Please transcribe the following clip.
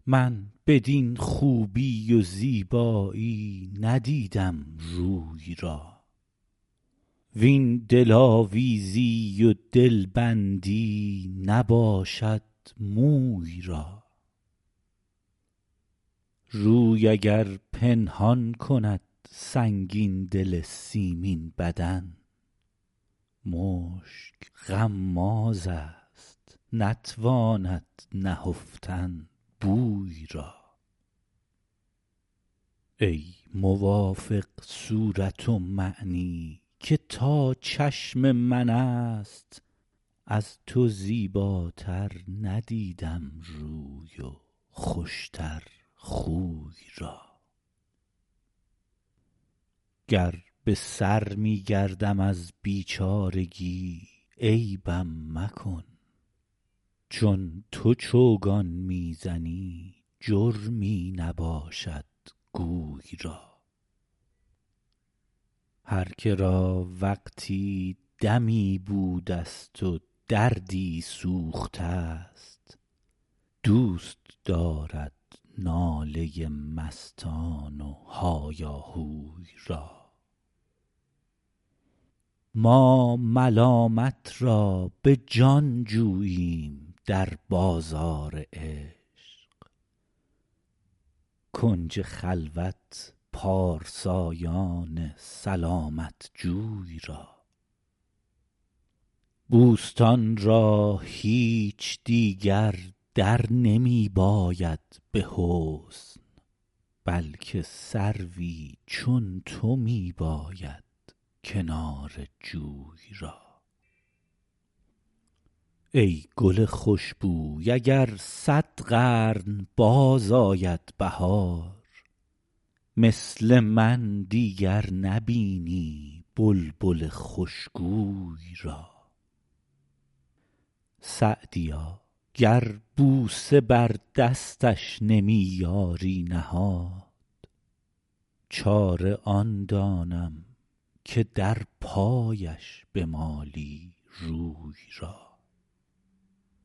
من بدین خوبی و زیبایی ندیدم روی را، وین دلاویزی و دلبندی نباشد موی را. روی اگر پنهان کند سنگین دل سیمین بدن، مشک غماز است نتواند نهفتن بوی را. ای موافق صورت و معنی که تا چشم من است، از تو زیباتر ندیدم روی و خوشتر خوی را. گر به سر می گردم از بیچارگی عیبم مکن، چون تو چوگان می زنی جرمی نباشد گوی را. هر که را وقتی دمی بوده ست و دردی سوخته است، دوست دارد ناله مستان و هایاهوی را. ما ملامت را به جان جوییم در بازار عشق، کنج خلوت پارسایان سلامت جوی را. بوستان را هیچ دیگر در نمی باید به حسن، بلکه سروی چون تو می باید کنار جوی را. ای گل خوشبوی اگر 100 قرن باز آید بهار، مثل من دیگر نبینی بلبل خوشگوی را. سعدیا گر بوسه بر دستش نمی یاری نهاد، چاره آن دانم که در پایش بمالی روی را.